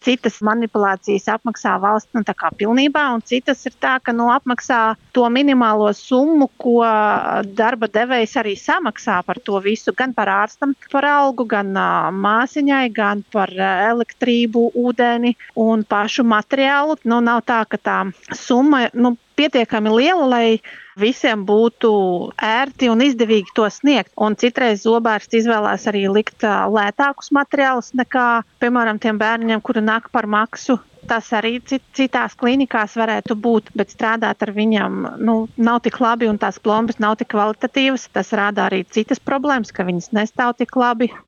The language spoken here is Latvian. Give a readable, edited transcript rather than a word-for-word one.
citas manipulācijas apmaksā valsts tā kā pilnībā, un citas ir tā, ka apmaksā to minimālo summu, ko darba devējs arī samaksā par to visu, gan par ārstam, par algu, gan māsiņai, gan par elektrību, ūdeni un pašu materiālu. Nav tā, ka tā summa pietiekami liela, lai visiem būtu ērti un izdevīgi to sniegt. Un citreiz zobārsts izvēlās arī likt lētākus materiālus nekā, piemēram, tiem bērniem, kuri nāk par maksu. Tas arī citās klinikās varētu būt, bet strādāt ar viņiem nav tik labi un tās plombas nav tik kvalitatīvas. Tas rāda arī citas problēmas, ka viņas nestāv tik labi.